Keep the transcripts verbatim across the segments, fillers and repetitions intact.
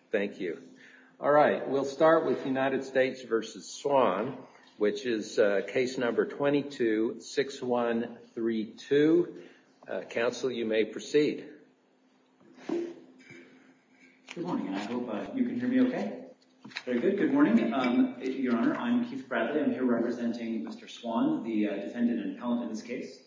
Thank you. All right, we'll start with United States versus Swan, which is uh, case number twenty-two six one three two. Uh, counsel, you may proceed. Good morning, and I hope uh, you can hear me okay. Very good. Good morning, um, Your Honor. I'm Keith Bradley. I'm here representing Mister Swan, the uh, defendant and appellant in this case.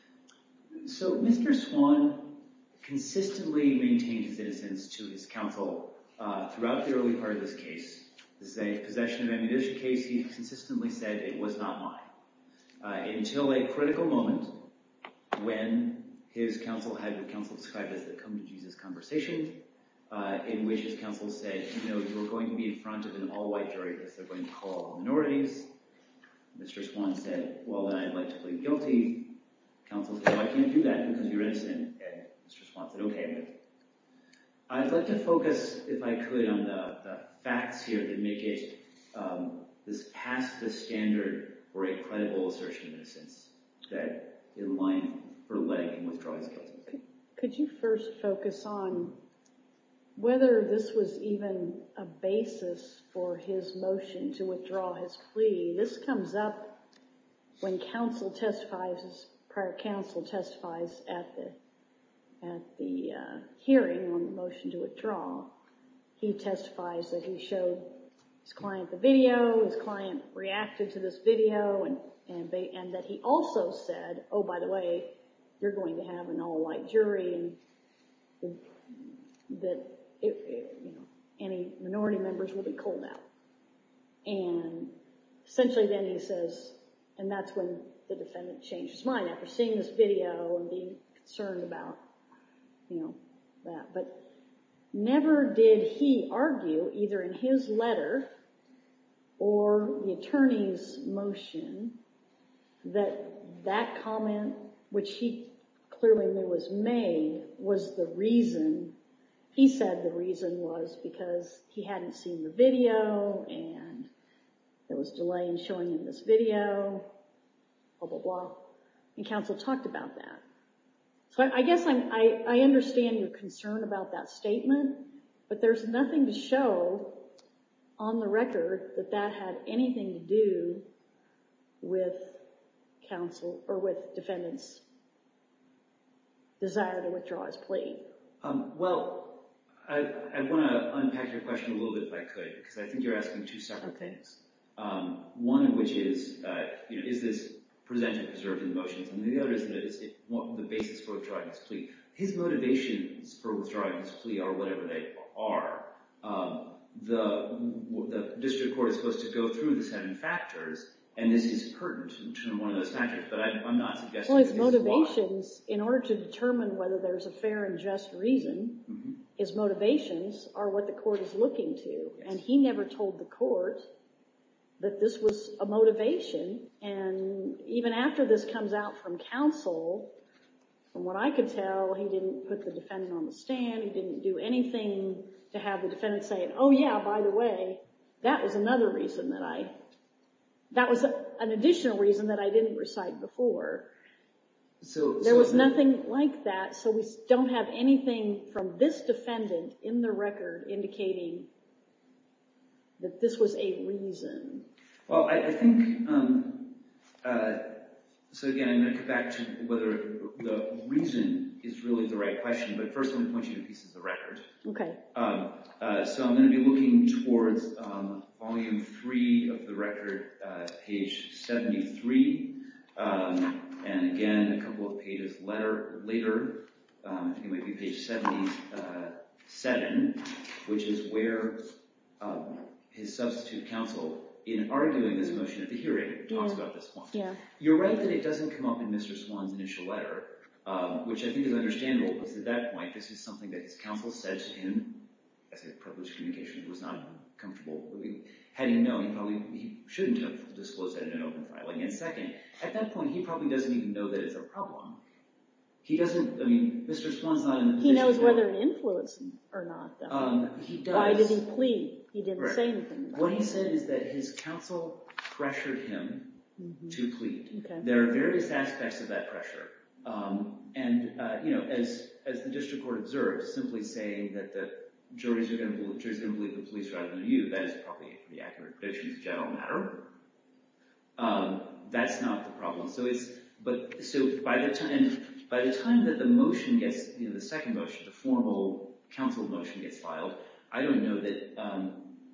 So Mister Swan consistently maintained his innocence to his counsel uh, throughout the early part of this case. This is a possession of ammunition case. He consistently said it was not mine. Uh, until a critical moment when his counsel had what counsel described as the come to Jesus conversation, uh, in which his counsel said, you know, you are going to be in front of an all-white jury because they're going to call all minorities. Mister Swan said, well, then I'd like to plead guilty. Counsel said, well, I can't do that because you're innocent. And Mister Swan said, okay, I'm guilty. I'd like to focus, if I could, on the, the facts here that make it um, this past the standard for a credible assertion of innocence that in line for letting him withdraw his guilty. Could, could you first focus on whether this was even a basis for his motion to withdraw his plea? This comes up when counsel testifies, his prior counsel testifies at the at the uh, hearing on the motion to withdraw. He testifies that he showed his client the video, his client reacted to this video, and and, they, and that he also said, oh, by the way, you're going to have an all-white jury, and that it, it, you know, any minority members will be called out. And essentially then he says, and that's when the defendant changed his mind after seeing this video and being concerned about, you know, that. But never did he argue, either in his letter or the attorney's motion, that that comment, which he clearly knew was made, was the reason. He said the reason was because he hadn't seen the video and there was delay in showing him this video, blah, blah, blah. And counsel talked about that. So I, I guess I'm, I, I understand your concern about that statement, but there's nothing to show on the record that that had anything to do with counsel or with defendant's desire to withdraw his plea. Um, well, I, I want to unpack your question a little bit if I could, because I think you're asking two separate okay. things. Um, one of which is, uh, you know, is this presented, preserved in the motions, and the other is that it's it, what, the basis for withdrawing his plea. His motivations for withdrawing his plea are whatever they are. Um, the the district court is supposed to go through the seven factors, and this is pertinent to one of those factors, but I, I'm not suggesting well, his motivations, in order to determine whether there's a fair and just reason, mm-hmm. his motivations are what the court is looking to. Yes. And he never told the court that this was a motivation. And even after this comes out from counsel, from what I could tell, he didn't put the defendant on the stand. He didn't do anything to have the defendant say, oh, yeah, by the way, that was another reason that I... That was a, an additional reason that I didn't recite before. So There so was the, nothing like that, so we don't have anything from this defendant in the record indicating that this was a reason. Well, I, I think, um, uh, so again, I'm going to come back to whether the reason is really the right question, but first I want to point you to pieces of the record. Okay. Um, uh, so I'm going to be looking towards um, volume three of the record, uh, page seventy-three, um, and again, a couple of pages later, later um, I think it might be page seventy-seven, which is where um, his substitute counsel, in arguing this motion at the hearing, talks yeah. about this point. Yeah. You're right that it doesn't come up in Mister Swan's initial letter, um, which I think is understandable because at that point, this is something that his counsel said to him as a privileged communication. It was not comfortable. Had he known, he probably he shouldn't have disclosed that in an open filing. And second, at that point, he probably doesn't even know that it's a problem. He doesn't, I mean, Mister Swan's not in the position. He knows whether it influenced him or not, though. Um, he does. Why did he plead? He didn't right. say anything about What it. he said is that his counsel pressured him mm-hmm. to plead. Okay. There are various aspects of that pressure. Um, and, uh, you know, as as the district court observed, simply saying that the juries are going to juries are going to believe the police rather than you. That is probably a pretty accurate prediction as a general matter. Um, that's not the problem. So it's but so by the time by the time that the motion gets, you know, the second motion, the formal counsel motion gets filed, I don't know that um,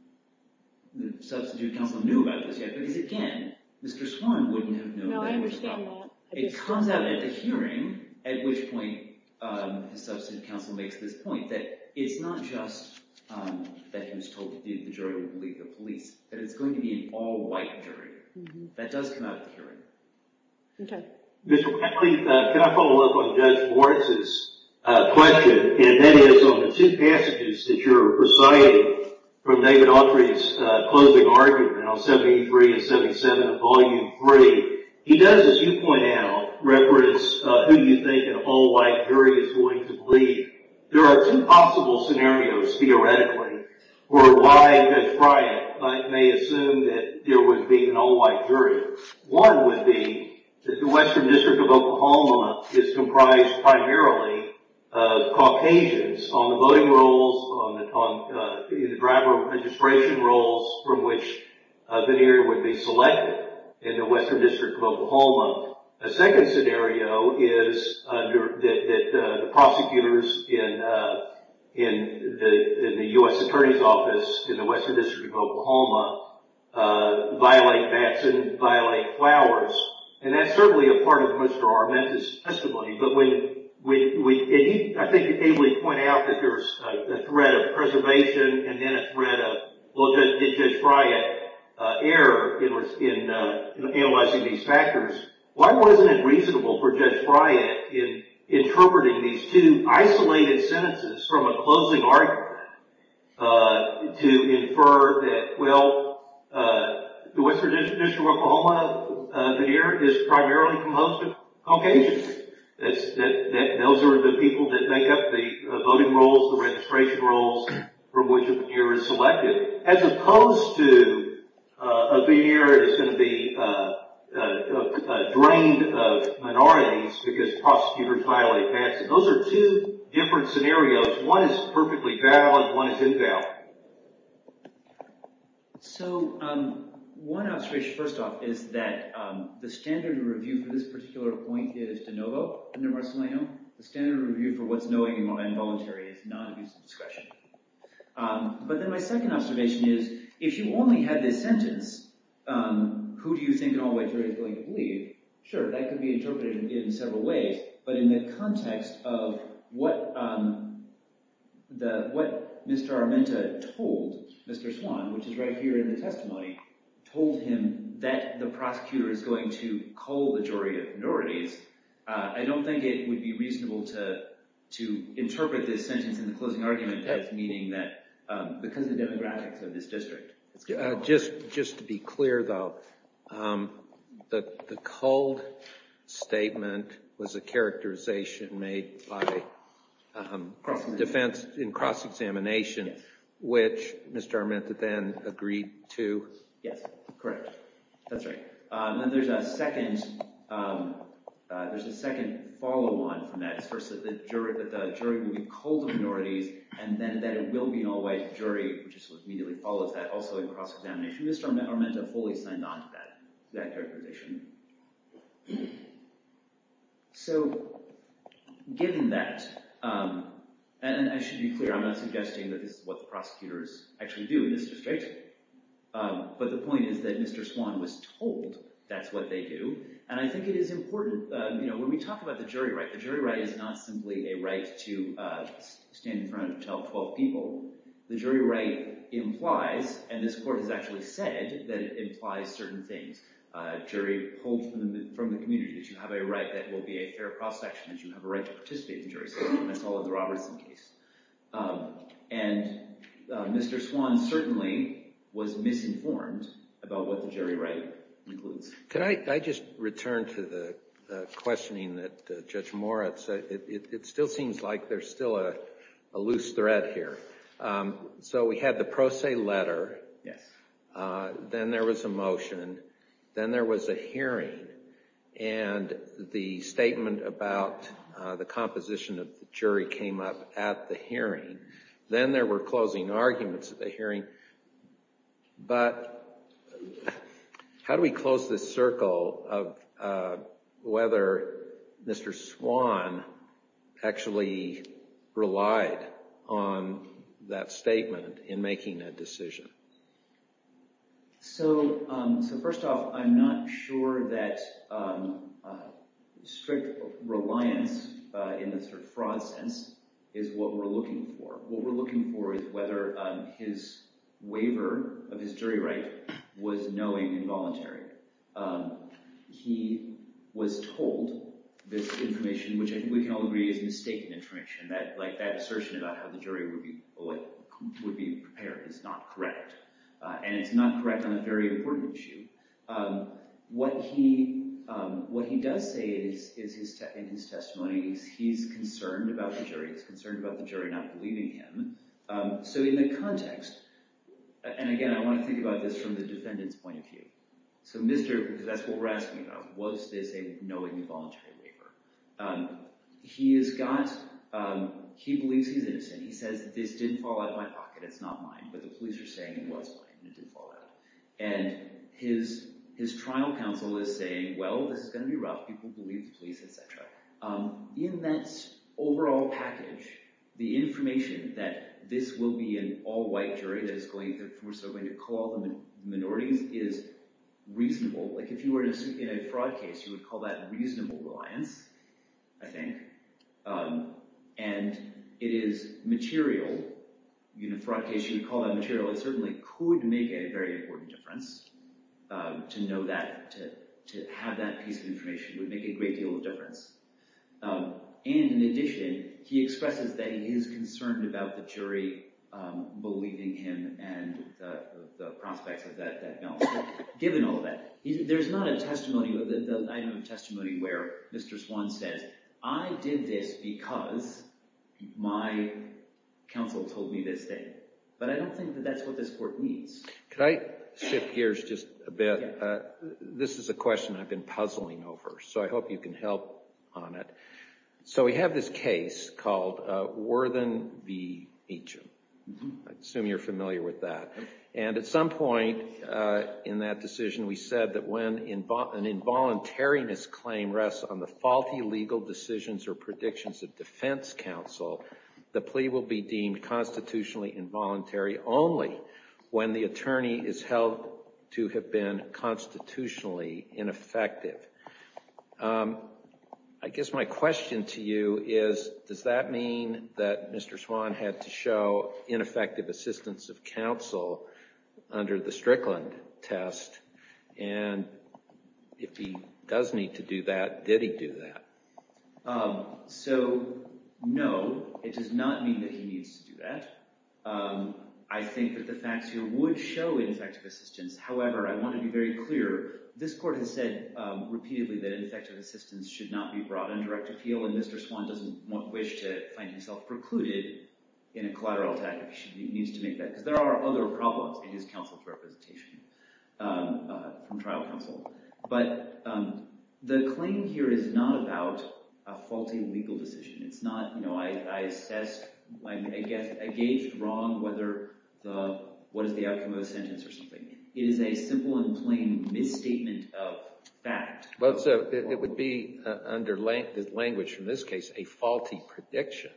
the substitute counsel knew about this yet, because again, Mister Swan wouldn't have known. No, that I it was a understand problem. that. I It just comes don't out know. at the hearing, at which point um, his substitute counsel makes this point that it's not just um, that he was told that the, the jury would believe the police, that it's going to be an all-white jury. Mm-hmm. That does come out at the hearing. Okay. Mister Bentley, uh, can I follow up on Judge Moritz's uh, question? And that is on the two passages that you're reciting from David Autry's uh, closing argument on seventy-three and seventy-seven of Volume three. He does, as you point out, reference uh, who you think an all-white jury is going to believe. There are two possible scenarios, theoretically, for why Judge Bryant might, may assume that there would be an all-white jury. One would be that the Western District of Oklahoma is comprised primarily of Caucasians on the voting rolls, on the, on, uh, in the driver registration rolls from which uh, veneer would be selected in the Western District of Oklahoma. A second scenario is under, that, that uh, the prosecutors in uh, in the in the U S Attorney's Office in the Western District of Oklahoma uh, violate Batson, violate Flowers, and that's certainly a part of Mister Armenta's testimony. But when we we and he, I think you ably point out that there's a, a threat of preservation and then a threat of, well, did, did Judge Bryant uh, err in in, uh, in analyzing these factors? Why wasn't it reasonable for Judge Bryant in interpreting these two isolated sentences from a closing argument uh, to infer that, well, uh, the Western District of Oklahoma uh, veneer is primarily composed of Caucasians? That's, that, that, those are the people that make up the uh, voting rolls, the registration rolls from which a veneer is selected, as opposed to uh, a veneer that is going to be uh, Uh, uh, uh, drained of minorities because prosecutors violate Batson. Those are two different scenarios. One is perfectly valid, one is invalid. So, um, one observation, first off, is that um, the standard of review for this particular point is de novo under Marcellino. The standard of review for what's knowing and voluntary is non-abuse of discretion. Um, but then my second observation is, if you only had this sentence, um, who do you think an all-white jury is going to believe? Sure, that could be interpreted in, in several ways, but in the context of what um, the what Mister Armenta told Mister Swan, which is right here in the testimony, told him that the prosecutor is going to cull the jury of minorities. Uh, I don't think it would be reasonable to to interpret this sentence in the closing argument as meaning that um, because of the demographics of this district. Uh, just just to be clear, though, um, the the culled statement was a characterization made by um, defense in cross-examination, yes, which Mister Armenta then agreed to. Yes, correct. That's right. Um, and then there's a second. Um, uh, there's a second follow-on from that. It's first that the jury that the jury will be culled of minorities, and then that it will be an all-white jury, which is what immediately follows that, also in cross-examination. Mister Armenta fully signed on to that that characterization. So, given that, um, and, and I should be clear, I'm not suggesting that this is what the prosecutors actually do in this district, um, but the point is that Mister Swan was told that's what they do. And I think it is important, uh, you know, when we talk about the jury right, the jury right is not simply a right to uh, stand in front of twelve people. The jury right implies, and this court has actually said, that it implies certain things. Uh, jury pulled from the, from the community, that you have a right that will be a fair cross-section, that you have a right to participate in jury selection. That's all in the Robertson case. Um, and uh, Mister Swan certainly was misinformed about what the jury right includes. Could I, I just return to the uh, questioning that uh, Judge Moritz said? It, it, it still seems like there's still a, a loose thread here. Um, so we had the pro se letter. Yes. Uh, then there was a motion. Then there was a hearing. And the statement about uh, the composition of the jury came up at the hearing. Then there were closing arguments at the hearing. But how do we close this circle of uh, whether Mister Swan actually relied on that statement in making a decision? So, um, so first off, I'm not sure that um, uh, strict reliance uh, in the sort of fraud sense is what we're looking for. What we're looking for is whether um, his waiver of his jury right was knowing and voluntary. Um, he was told this information, which I think we can all agree is mistaken information. That, like that assertion about how the jury would be like, would be prepared is not correct, uh, and it's not correct on a very important issue. Um, what he um, what he does say is is his te- in his testimony is he's concerned about the jury. He's concerned about the jury not believing him. Um, so in the context, and again, I want to think about this from the defendant's point of view. So, Mister because that's what we're asking about. Was this a knowing and voluntary waiver? Um, he has got. Um, he believes he's innocent. He says this didn't fall out of my pocket. It's not mine. But the police are saying it was mine and it did fall out. And his his trial counsel is saying, well, this is going to be rough. People believe the police, et cetera. Um, in that overall package, the information that this will be an all-white jury that is going to, we're still going to call the minorities is reasonable. Like if you were in a, in a fraud case, you would call that reasonable reliance, I think. Um, and it is material. In a fraud case, you would call that material. It certainly could make a very important difference. Um, to know that, to, to have that piece of information would make a great deal of difference. Um, and in addition, he expresses that he is concerned about the jury um, believing him and the, the prospects of that, that balance. Given all of that, he, there's not a testimony, the, the item of testimony where Mister Swan says, I did this because my counsel told me this thing. But I don't think that that's what this court needs. Could I shift gears just a bit? Yeah. Uh, this is a question I've been puzzling over, so I hope you can help on it. So we have this case called uh, Worthen v. Meacham. Mm-hmm. I assume you're familiar with that. And at some point uh, in that decision, we said that when invo- an involuntariness claim rests on the faulty legal decisions or predictions of defense counsel, the plea will be deemed constitutionally involuntary only when the attorney is held to have been constitutionally ineffective. Um, I guess my question to you is, does that mean that Mister Swan had to show ineffective assistance of counsel under the Strickland test? And if he does need to do that, did he do that? Um, so, no, it does not mean that he needs to do that. Um, I think that the facts here would show ineffective assistance. However, I want to be very clear. This court has said um, repeatedly that ineffective assistance should not be brought on direct appeal, and Mister Swan doesn't want, wish to find himself precluded in a collateral attack if he, should, he needs to make that, because there are other problems in his counsel's representation um, uh, from trial counsel. But um, the claim here is not about a faulty legal decision. It's not, you know, I, I assessed, I, I guess, I gauged wrong whether the, what is the outcome of a sentence or something. It is a simple and plain misstatement of fact. Well, so it, it would be, uh, under lang- the language from this case, a faulty prediction.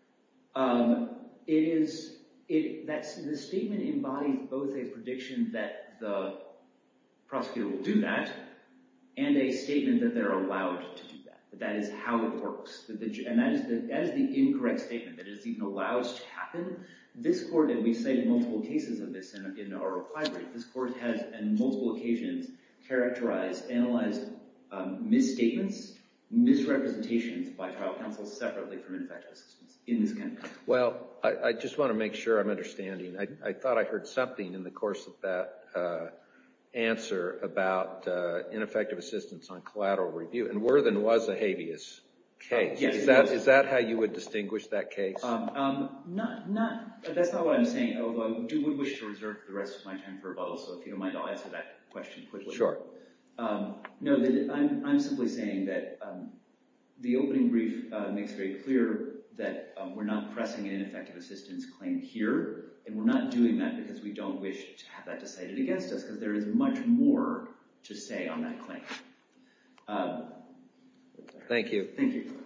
Um, it is, it, that's, the statement embodies both a prediction that the prosecutor will do that and a statement that they're allowed to do that. That that is how it works. That the, and that is, the, that is the incorrect statement, that it is even allowed to happen. This court, and we've cited multiple cases of this in, in our reply brief, this court has on multiple occasions characterized, analyzed um, misstatements, misrepresentations by trial counsel separately from ineffective assistance in this kind of context. Well, I, I just want to make sure I'm understanding. I, I thought I heard something in the course of that uh, answer about uh, ineffective assistance on collateral review. And Worthen was a habeas case. Uh, yes, is that is that how you would distinguish that case? Um, um, not, not, that's not what I'm saying, although I do would wish to reserve the rest of my time for rebuttal, so if you don't mind, I'll answer that question quickly. Sure. Um, no, the, I'm, I'm simply saying that um, the opening brief uh, makes very clear that um, we're not pressing an ineffective assistance claim here, and we're not doing that because we don't wish to have that decided against us, because there is much more to say on that claim. Um, Thank you. Thank you.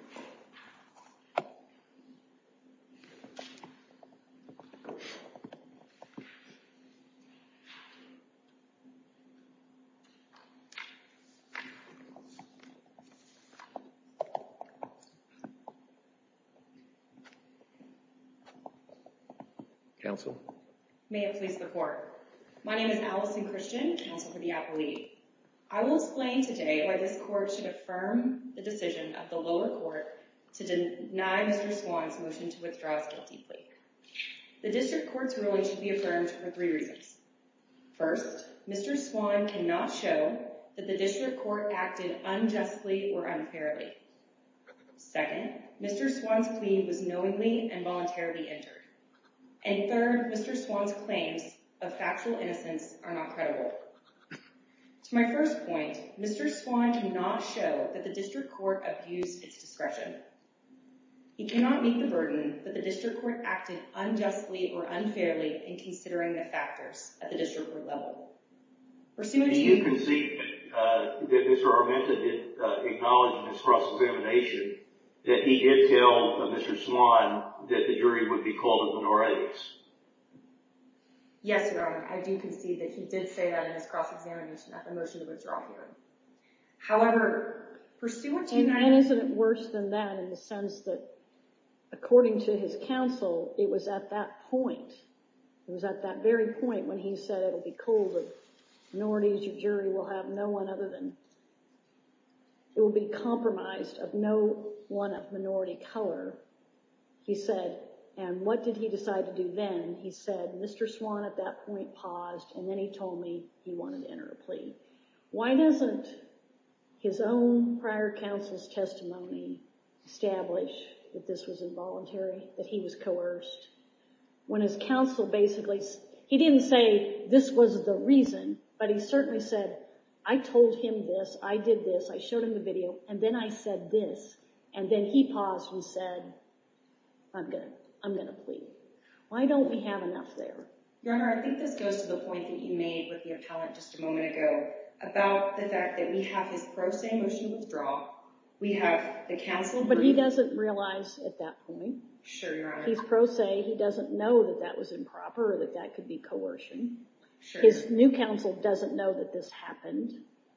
Counsel. May it please the court. My name is Allison Christian, counsel for the appellee. I will explain today why this court should affirm the decision of the lower court to deny Mister Swan's motion to withdraw his guilty plea. The district court's ruling should be affirmed for three reasons. First, Mister Swan cannot show that the district court acted unjustly or unfairly. Second, Mister Swan's plea was knowingly and voluntarily entered. And third, Mister Swan's claims of factual innocence are not credible. To my first point, Mister Swan cannot show that the district court abused its discretion. He cannot meet the burden that the district court acted unjustly or unfairly in considering the factors at the district court level. Pursuant Do to you concede uh, that Mister Armenta did uh, acknowledge in his cross-examination that he did tell uh, Mister Swan that the jury would be called as minorities? Yes, Your Honor, I do concede that he did say that in his cross-examination at the motion to withdraw hearing. However, pursuant to And, United... and isn't it worse than that in the sense that, according to his counsel, it was at that point, it was at that very point when he said it'll be called of minorities, your jury will have no one other than, it will be compromised of no one of minority color. He said, and what did he decide to do then? He said, Mister Swan at that point paused, and then he told me he wanted to enter a plea. Why doesn't his own prior counsel's testimony establish that this was involuntary, that he was coerced? When his counsel basically, he didn't say this was the reason, but he certainly said, I told him this, I did this, I showed him the video, and then I said this, and then he paused and said, I'm gonna, I'm gonna plead. Why don't we have enough there? Your Honor, I think this goes to the point that you made with the appellant just a moment ago about the fact that we have his pro se motion to withdraw, we have the counsel brief. But he doesn't realize at that point. Sure, Your Honor. He's pro se, he doesn't know that that was improper or that that could be coercion. Sure. His new counsel doesn't know that this happened.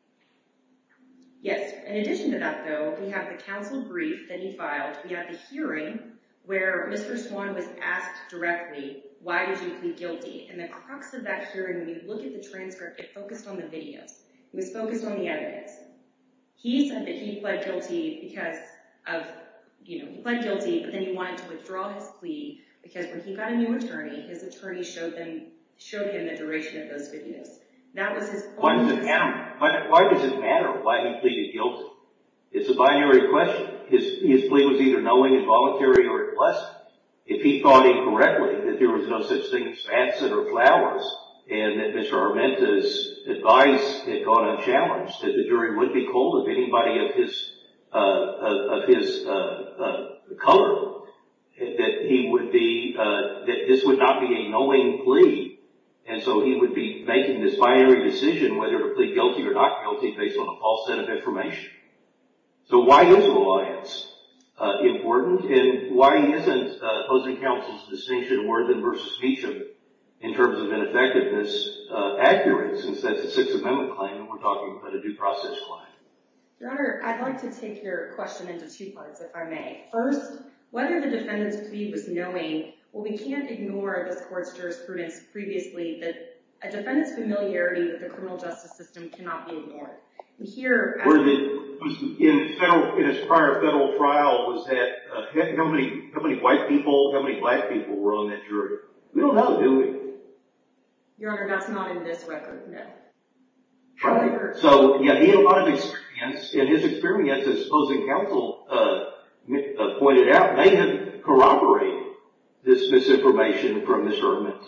Yes. In addition to that, though, we have the counsel brief that he filed. We have the hearing where Mister Swan was asked directly, why did you plead guilty? And the crux of that hearing, when you look at the transcript, it focused on the videos. It was focused on the evidence. He said that he pled guilty because of, you know, he pled guilty, but then he wanted to withdraw his plea because when he got a new attorney, his attorney showed them, showed him the duration of those videos. That was his Why does it matter? Why, why does it matter why he pleaded guilty? It's a binary question. His, his plea was either knowing, involuntary, or implicit. If he thought incorrectly that there was no such thing as Batson or Flowers, and that Mister Armenta's advice had gone unchallenged, that the jury would be called if anybody of his uh, of, of his uh, uh, color, that he would be uh, that this would not be a knowing plea, and so he would be making this binary decision whether to plead guilty or not guilty based on a false set of information. So why is reliance uh, important, and why isn't uh, opposing counsel's distinction Worthen versus Meacham in terms of ineffectiveness uh, accurate, since that's a Sixth Amendment claim and we're talking about a due process claim? Your Honor, I'd like to take your question into two parts, if I may. First, whether the defendant's plea was knowing, well, we can't ignore this court's jurisprudence previously that a defendant's familiarity with the criminal justice system cannot be ignored. And here, Were the, in federal, in his prior federal trial, was that uh, how many how many white people, how many black people were on that jury? We don't know, do we? Your Honor, that's not in this record, no. Right. However, so yeah, he had a lot of experience, and his experience, as opposing counsel uh, uh, pointed out, may have corroborated this misinformation from Mister Armenta.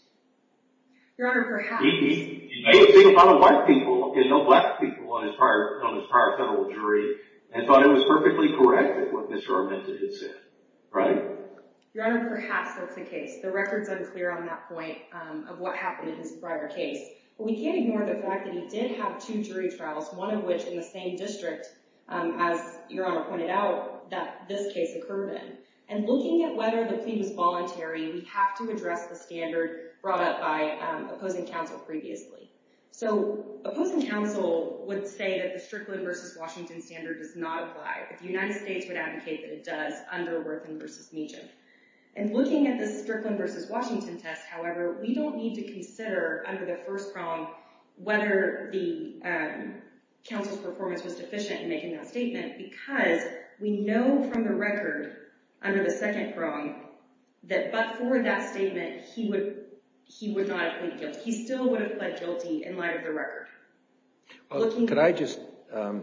Your Honor, perhaps. He, he, he may have seen a lot of white people and no black people on his prior on his prior federal jury, and thought it was perfectly correct with what Mister Armenta had said. right? Your Honor, perhaps that's the case. The record's unclear on that point um, of what happened in his prior case. But we can't ignore the fact that he did have two jury trials, one of which in the same district, um, as Your Honor pointed out, that this case occurred in. And looking at whether the plea was voluntary, we have to address the standard brought up by um, opposing counsel previously. So opposing counsel would say that the Strickland versus Washington standard does not apply, but the United States would advocate that it does under Worthen versus Meacham. And looking at the Strickland versus Washington test, however, we don't need to consider under the first prong whether the um, counsel's performance was deficient in making that statement, because we know from the record under the second prong that but for that statement, he would he would not have pleaded guilty. He still would have pled guilty in light of the record. Well, Looking could I just, um,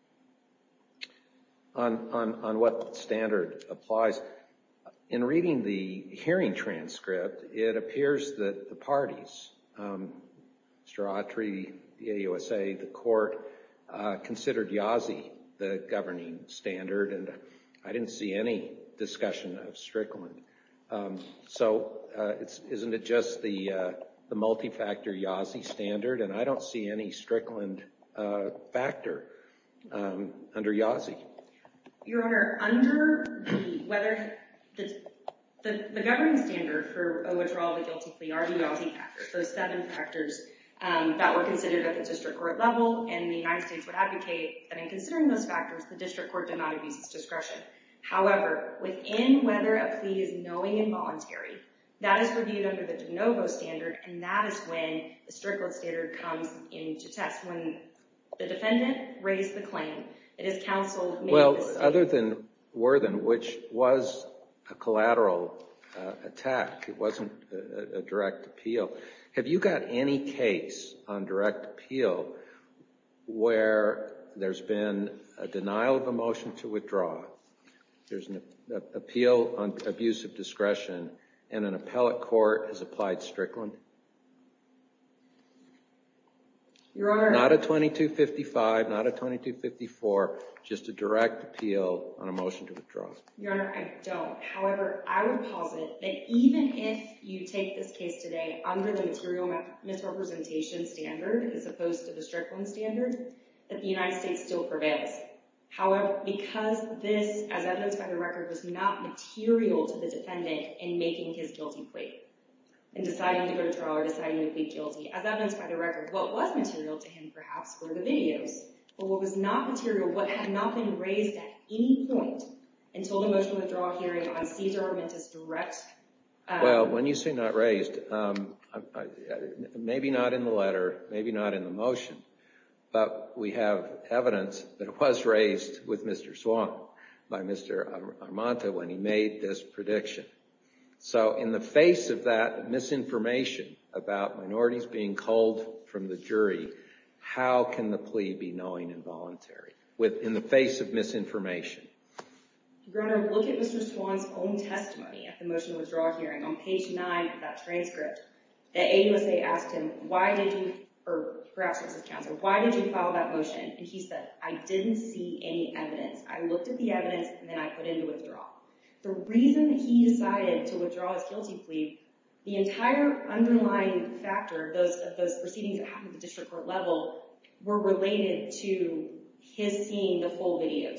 on, on, on what standard applies, in reading the hearing transcript, it appears that the parties, um, Mister Autry, the A U S A, the court, uh, considered Yazzie the governing standard, and I didn't see any discussion of Strickland. Um, so uh, it's, isn't it just the uh, the multi-factor Yazzie standard? And I don't see any Strickland uh, factor um, under Yazzie. Your Honor, under the whether the the, the governing standard for a withdrawal of a guilty plea are the Yazzie factors, those seven factors um, that were considered at the district court level, and the United States would advocate that in considering those factors, the district court did not abuse its discretion. However, within whether a plea is knowing and voluntary, that is reviewed under the de novo standard, and that is when the Strickland standard comes into test. When the defendant raised the claim that his counsel made well, the statement. Well, other than Worthen, which was a collateral uh, attack, it wasn't a, a direct appeal. Have you got any case on direct appeal where there's been a denial of a motion to withdraw, there's an a, appeal on abuse of discretion, and an appellate court has applied Strickland? Your Honor, not a twenty-two fifty-five, not a twenty-two fifty-four, just a direct appeal on a motion to withdraw. Your Honor, I don't. However, I would posit that even if you take this case today under the material misrepresentation standard as opposed to the Strickland standard, that the United States still prevails. However, because this, as evidenced by the record, was not material to the defendant in making his guilty plea, in deciding to go to trial or deciding to plead guilty, as evidenced by the record, what was material to him, perhaps, were the videos. But what was not material, what had not been raised at any point until the motion to withdraw hearing on Cesar Armenta's direct... Um, well, when you say not raised, um, I, I, maybe not in the letter, maybe not in the motion, but we have evidence that it was raised with Mister Swan by Mister Armenta when he made this prediction. So in the face of that misinformation about minorities being culled from the jury, how can the plea be knowing and voluntary with, in the face of misinformation? Your Honor, look at Mister Swan's own testimony at the motion to withdraw hearing. On page nine of that transcript, the A U S A asked him, why did you, or perhaps it was his counsel, why did you file that motion? And he said, I didn't see any evidence. I looked at the evidence and then I put in to withdraw. The reason that he decided to withdraw his guilty plea, the entire underlying factor of those, of those proceedings that happened at the district court level were related to his seeing the full videos.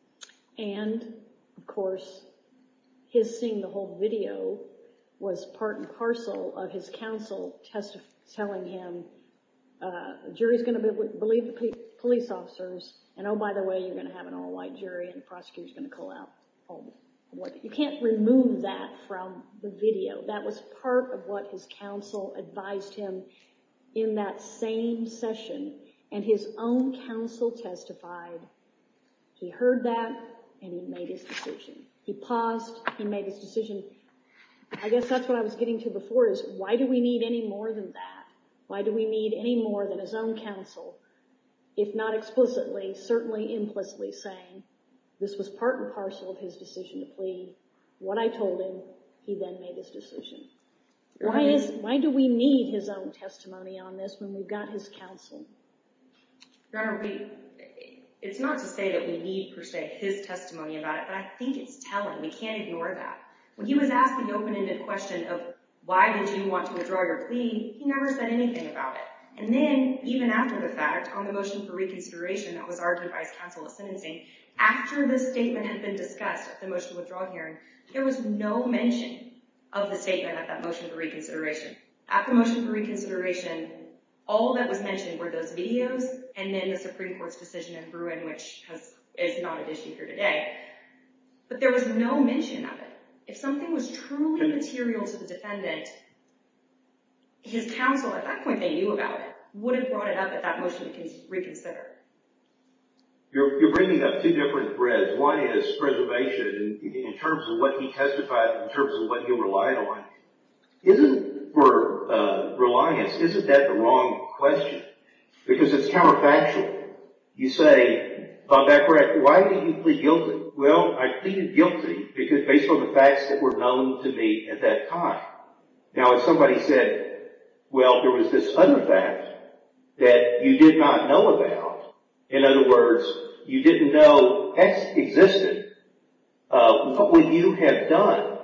And, of course, his seeing the whole video was part and parcel of his counsel testif- telling him, uh, the jury's going to be- believe the pe- police officers, and oh, by the way, you're going to have an all-white jury, and the prosecutor's going to call out all the You can't remove that from the video. That was part of what his counsel advised him in that same session, and his own counsel testified. He heard that, and he made his decision. He paused, he made his decision. I guess that's what I was getting to before, is why do we need any more than that? Why do we need any more than his own counsel, if not explicitly, certainly implicitly saying, this was part and parcel of his decision to plead. What I told him, he then made his decision. Why is why do we need his own testimony on this when we've got his counsel? Your Honor, we, it's not to say that we need, per se, his testimony about it, but I think it's telling. We can't ignore that. When he was asked the open-ended question of, why did you want to withdraw your plea, he never said anything about it. And then, even after the fact, on the motion for reconsideration that was argued by his counsel at sentencing, after this statement had been discussed at the motion to withdraw hearing, there was no mention of the statement at that motion for reconsideration. At the motion for reconsideration, all that was mentioned were those videos and then the Supreme Court's decision in Bruin, which has, is not at issue here today. But there was no mention of it. If something was truly material to the defendant, his counsel, at that point they knew about it, would have brought it up at that motion to reconsider. You're, you're bringing up two different threads. One is preservation in, in terms of what he testified, in terms of what he relied on. Isn't, for uh, reliance, isn't that the wrong question? Because it's counterfactual. You say, Bob Baccarat, why did you plead guilty? Well, I pleaded guilty because based on the facts that were known to me at that time. Now, if somebody said, well, there was this other fact that you did not know about, in other words, you didn't know X existed, uh, what would you have done?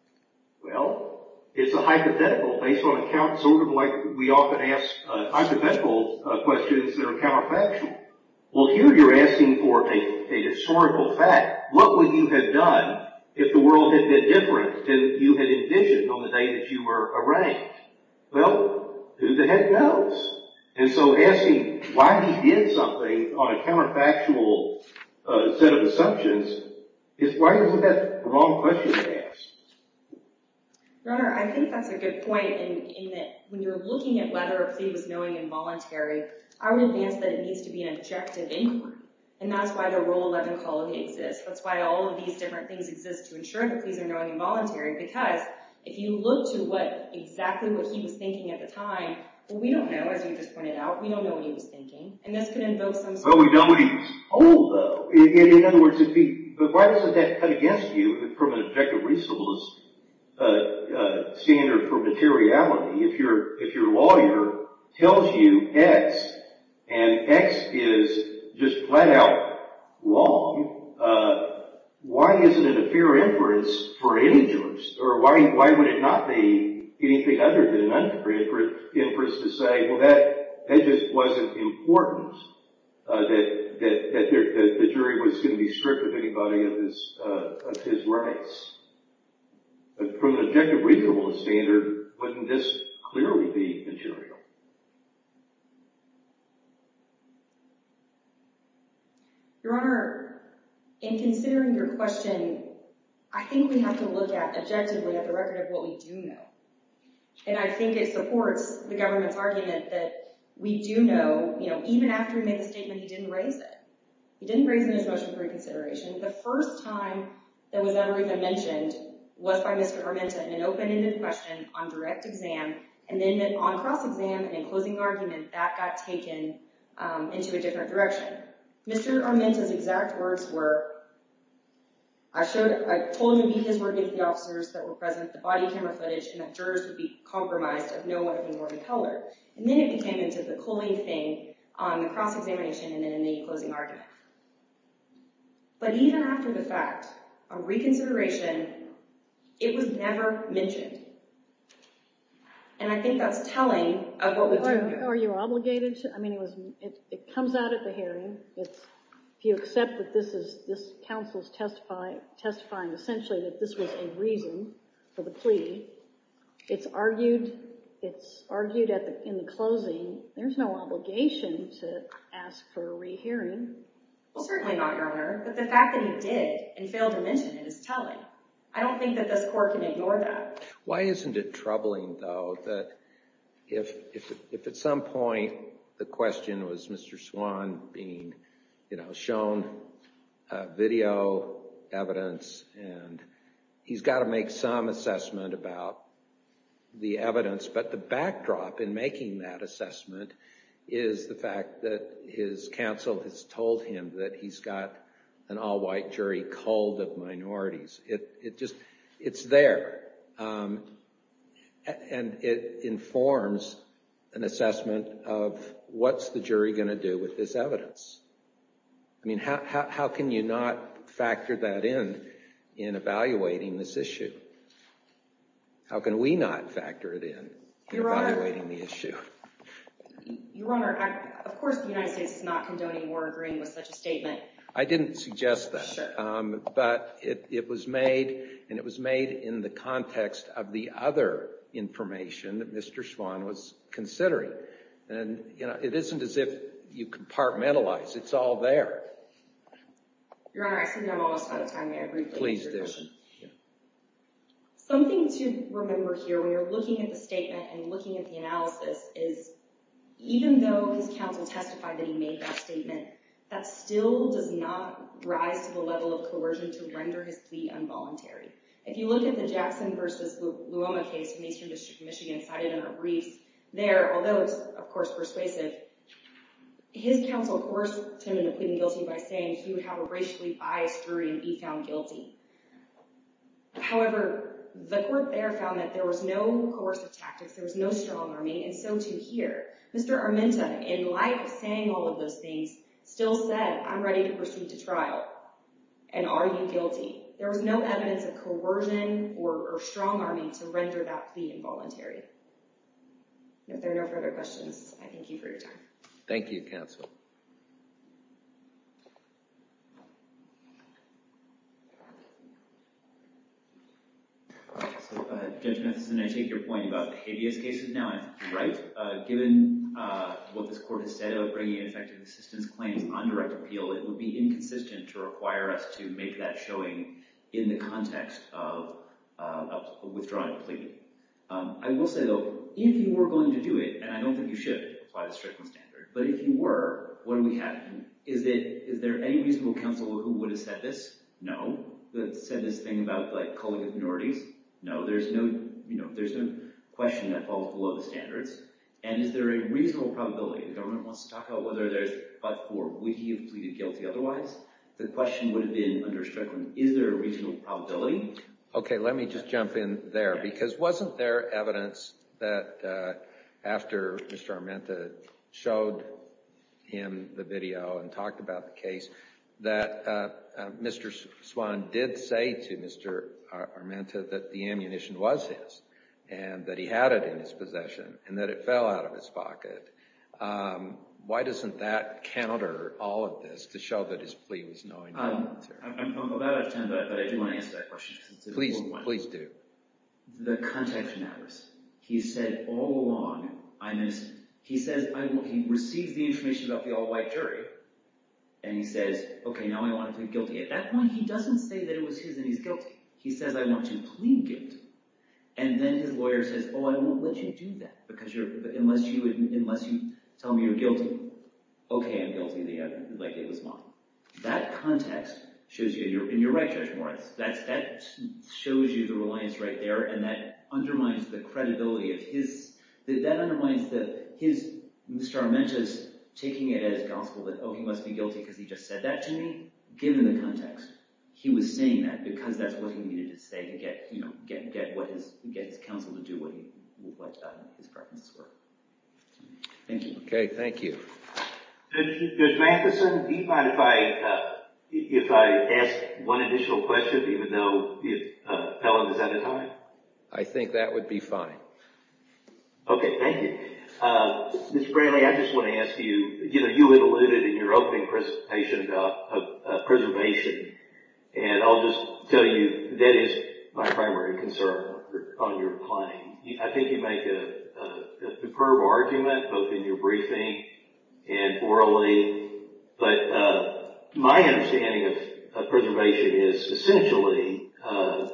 Well, it's a hypothetical based on account, sort of like we often ask uh, hypothetical uh, questions that are counterfactual. Well, here you're asking for a, a historical fact. What would you have done if the world had been different than you had envisioned on the day that you were arraigned? Well, who the heck knows? And so asking why he did something on a counterfactual uh, set of assumptions is, why isn't that the wrong question to ask? Your Honor, I think that's a good point in, in that when you're looking at whether a plea was knowing and voluntary, I would advance that it needs to be an objective inquiry. And that's why the Rule eleven colloquy exists. That's why all of these different things exist to ensure that pleas are knowing and voluntary, because if you look to what exactly what he was thinking at the time, well, we don't know, as you just pointed out. We don't know what he was thinking. And this could invoke some sort of... Well, we know what he was told, though. In, in, in other words, if he, but why doesn't that cut against you from an objective reasonableness uh, uh, standard for materiality? If your if your lawyer tells you X, and X is just flat out wrong, uh, why isn't it a fair inference for any jurist? Or why why would it not be anything other than an unfair inference to say, well, that that just wasn't important, uh, that that that, there, that the jury was going to be stripped of anybody of his uh, of his rights? But from an objective reasonableness standard, wouldn't this clearly be material? Your Honor, in considering your question, I think we have to look at objectively at the record of what we do know. And I think it supports the government's argument that we do know, you know, even after he made the statement, he didn't raise it. He didn't raise it in his motion for reconsideration. The first time that was ever even mentioned was by Mister Armenta in an open-ended question on direct exam, and then on cross-exam and in closing argument, that got taken um, into a different direction. Mister Armenta's exact words were, I showed, I told him to beat his word against the officers that were present, the body camera footage, and that jurors would be compromised if no one was more than color. And then it became into the culling thing on the cross-examination and then in the closing argument. But even after the fact, on reconsideration, it was never mentioned. And I think that's telling of what we do know. Are you obligated to? I mean, it was. It, it comes out at the hearing. It's if you accept that this is this counsel's testify testifying essentially that this was a reason for the plea. It's argued. It's argued at the in the closing. There's no obligation to ask for a rehearing. Well, certainly not, Your Honor. But the fact that he did and failed to mention it is telling. I don't think that this court can ignore that. Why isn't it troubling, though, that if if if at some point the question was Mister Swan being, you know, shown uh, video evidence, and he's got to make some assessment about the evidence, but the backdrop in making that assessment is the fact that his counsel has told him that he's got an all-white jury culled of minorities. It it just, it's there. Um, and it informs an assessment of what's the jury going to do with this evidence. I mean, how, how, how can you not factor that in in evaluating this issue? How can we not factor it in in Your evaluating Honor, the issue? Your Honor, I, of course the United States is not condoning or agreeing with such a statement. I didn't suggest that. Sure. Um, but it, it was made, and it was made in the context of the other information that Mister Swan was considering. And, you know, it isn't as if you compartmentalize. It's all there. Your Honor, I see that I'm almost out of time. May I briefly Please answer do. your question? Yeah. Something to remember here when you're looking at the statement and looking at the analysis is even though his counsel testified that he made that statement, that still does not rise to the level of coercion to render his plea involuntary. If you look at the Jackson versus Luoma case from Eastern District of Michigan cited in our briefs, there, although it's of course persuasive, his counsel coerced him into pleading guilty by saying he would have a racially biased jury and be found guilty. However, the court there found that there was no coercive tactics, there was no strong arming, and so too here. Mister Armenta, in light of saying all of those things, still said, I'm ready to proceed to trial. And are you guilty? There was no evidence of coercion or, or strong arming to render that plea involuntary. If there are no further questions, I thank you for your time. Thank you, counsel. So, uh, Judge Matheson, I take your point about the habeas cases now. I think you're right. Uh, given uh, what this court has said about bringing ineffective assistance claims on direct appeal, it would be inconsistent to require us to make that showing in the context of uh, a withdrawing a plea. Um, I will say, though, if you were going to do it, and I don't think you should apply the Strickland standard, but if you were, what do we have? Is it is there any reasonable counsel who would have said this? No. That said this thing about like calling with minorities? No. There's no, you know, there's no question that falls below the standards. And is there a reasonable probability? The government wants to talk about whether there's, but for would he have pleaded guilty otherwise? The question would have been under Strickland, is there a reasonable probability? Okay, let me just jump in there, because wasn't there evidence that uh, after Mister Armenta showed him the video and talked about the case, that uh, uh, Mister Swan did say to Mister Armenta that the ammunition was his and that he had it in his possession and that it fell out of his pocket? Um, why doesn't that counter all of this to show that his plea was knowing um, involuntary? I'm, I'm about out of time, but, but I do want to answer that question. It's an Please, important one. please do. The context matters. He said all along, I'm innocent. He says, I, he receives the information about the all-white jury, and he says, okay, now I want to plead guilty. At that point, he doesn't say that it was his and he's guilty. He says, I want to plead guilty. And then his lawyer says, oh, I won't let you do that because you're, unless you, unless you tell me you're guilty. Okay, I'm guilty of the evidence, like it was mine. That context shows you, and you're, and you're right, Judge Moritz, that's, that shows you the reliance right there, and that undermines the credibility of his, that, that undermines the, his, Mister Armenta's taking it as gospel that, oh, he must be guilty because he just said that to me. Given the context, he was saying that because that's what he needed to say to get, you know, get, get what his, get his counsel to do what he, what uh, his preferences were. Thank you. Okay, thank you. Judge, Judge Matheson, do you mind if I, uh, if I ask one additional question, even though the uh, felon is out of time? I think that would be fine. Okay, thank you. Uh, Miz Bradley, I just want to ask you, you know, you had alluded in your opening presentation about uh, uh, preservation, and I'll just tell you that is my primary concern on your claim. I think you make a, a, a superb argument, both in your briefing and orally, but uh, my understanding of, of preservation is essentially, uh,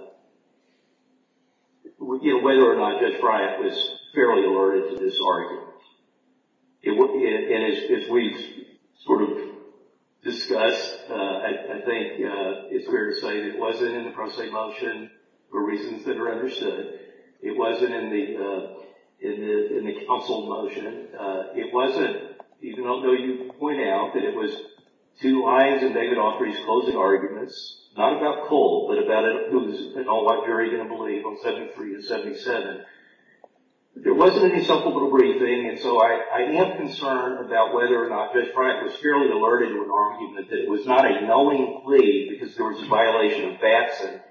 you know, whether or not Judge Bryant was fairly alerted to this argument. It, it, and as, as we've sort of discussed, uh, I, I think uh, it's fair to say that it wasn't in the pro se motion for reasons that are understood. It wasn't in the uh, in the in the counsel motion. Uh, it wasn't, even though you point out that it was two lines in David Autry's closing arguments, not about Cole, but about it, who's an all-white jury going to believe on seventy-three to seventy-seven. There wasn't any supplemental briefing, and so I, I am concerned about whether or not Judge Bryant was fairly alerted to an argument that it was not a knowing plea because there was a violation of Batson.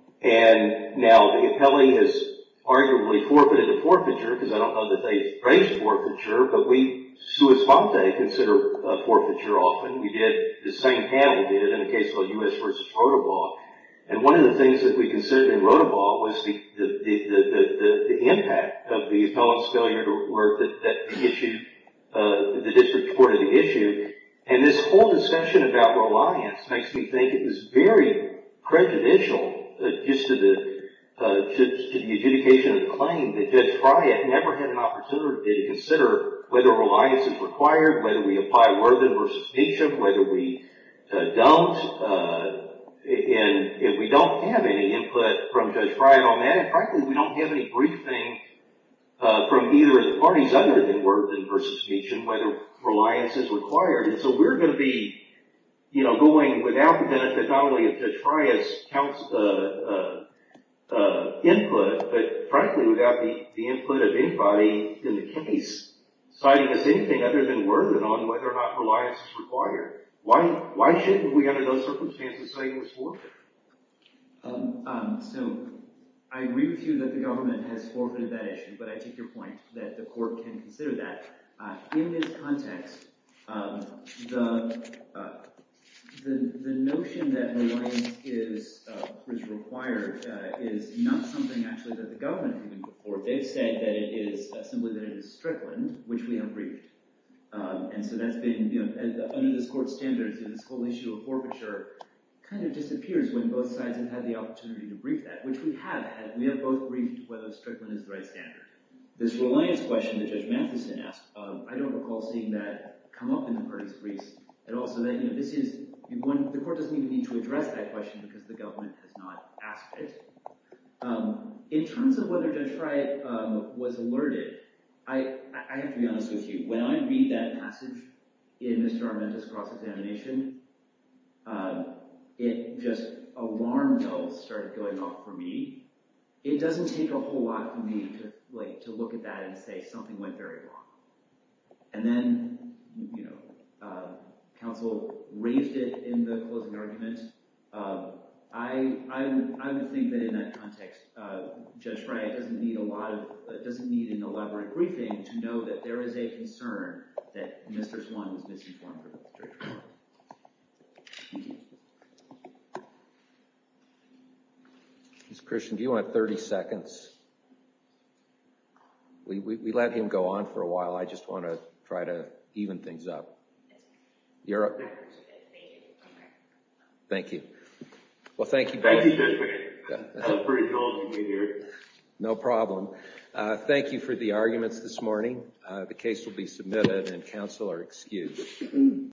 And now the appellee has arguably forfeited the forfeiture, because I don't know that they raised forfeiture, but we, sua sponte, consider uh, forfeiture often. We did, the same panel did in a case called U S versus Rotobaugh. And one of the things that we considered in Rotobaugh was the, the, the, the, the, the impact of the appellant's failure to alert that, that the issue, uh, the district court of the issue. And this whole discussion about reliance makes me think it was very prejudicial uh, just to the Uh, to, to the adjudication of the claim that Judge Bryant never had an opportunity to consider whether reliance is required, whether we apply Worthen versus Meacham, whether we uh, don't, uh, and if we don't have any input from Judge Bryant on that, and frankly, we don't have any briefing uh, from either of the parties other than Worthen versus Meacham, whether reliance is required. And so we're going to be, you know, going without the benefit not only of Judge Bryant's counsel, uh, uh, Uh, input, but frankly, without the, the input of anybody in the case citing us anything other than Worthen on whether or not reliance is required. Why why shouldn't we, under those circumstances, say it was forfeit? Um, um, so I agree with you that the government has forfeited that issue, but I take your point that the court can consider that. Uh, in this context, um, the uh, The, the notion that reliance is uh, is required uh, is not something actually that the government has even put forward. They've said that it is uh, simply that it is Strickland, which we have briefed. Um, and so that's been, you know, as, uh, under this court standards, this whole issue of forfeiture kind of disappears when both sides have had the opportunity to brief that, which we have had. We have both briefed whether Strickland is the right standard. This reliance question that Judge Matheson asked, um, I don't recall seeing that come up in the parties' briefs at all. So that, you know, this is, One, the court doesn't even need to address that question because the government has not asked it. Um, in terms of whether Judge Bryant um, was alerted, I, I have to be honest with you. When I read that passage in Mister Armenta's cross-examination, um, it just, alarm bells started going off for me. It doesn't take a whole lot for me to, like, to look at that and say something went very wrong. And then, you know, uh, counsel raised it in the closing argument. Um, I, I, I would think that in that context, uh, Judge Bryant doesn't need a lot of, uh, doesn't need an elaborate briefing to know that there is a concern that Mister Swan was misinformed about the jury trial. Thank you. Miz Christian, do you want thirty seconds? We, we, we let him go on for a while. I just want to try to even things up. You're up. Thank you. Well, thank you. Thank you, Judge Bryant. That was pretty cool to be here. No problem. Uh, thank you for the arguments this morning. Uh, the case will be submitted and counsel are excused.